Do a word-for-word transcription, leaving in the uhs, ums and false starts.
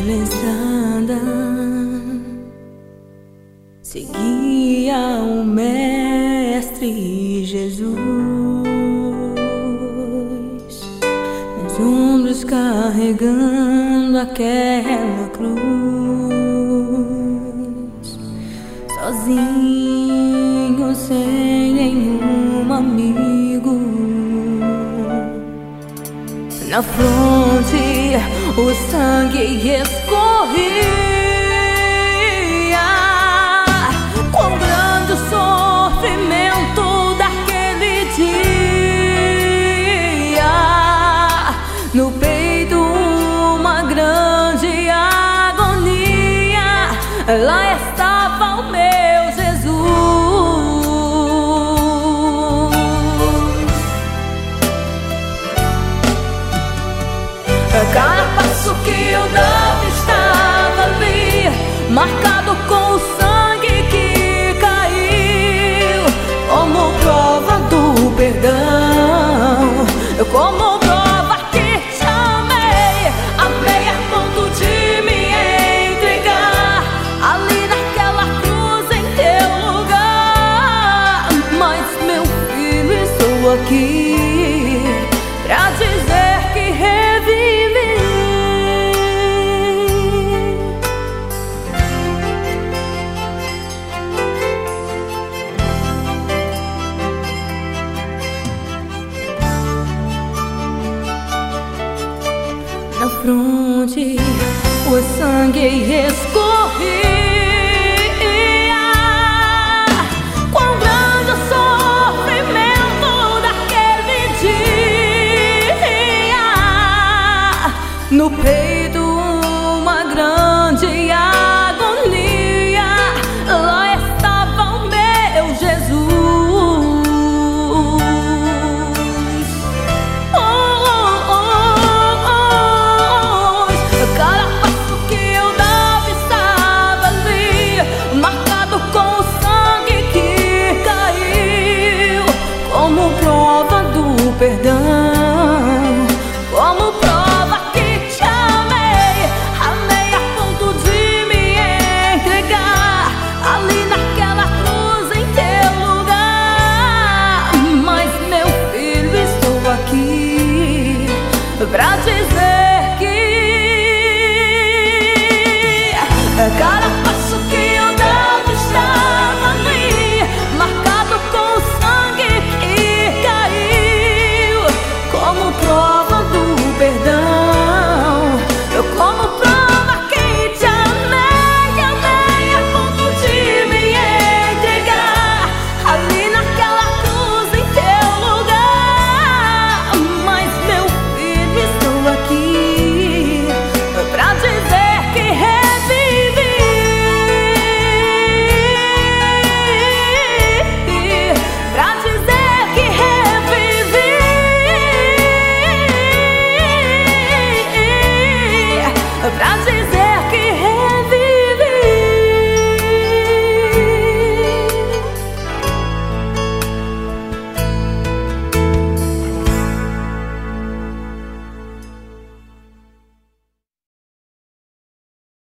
naquela estrada seguia o Mestre Jesus, nos ombros carregando aquela cruz, sozinho, sem nenhum amigo. Na fronte o sangue escorria, quão grande o sofrimento daquele dia. No peito uma grande agonia, lá estava o meu Jesus. Cada passo que eu dava estava ali, marcado com o sangue que caiu, como prova do perdão, como prova que te amei, amei a ponto de me entregar ali naquela cruz em teu lugar. Mas meu filho, estou aqui pra dizer que revivi. Na fronte o sangue escorria, quão grande o sofrimento daquele dia. No peito uma grande agonia, lá estava o meu Jesus. Perdão, como prova que te amei, amei a ponto de me entregar ali naquela cruz em teu lugar. Mas meu filho, estou aqui pra dizer que cada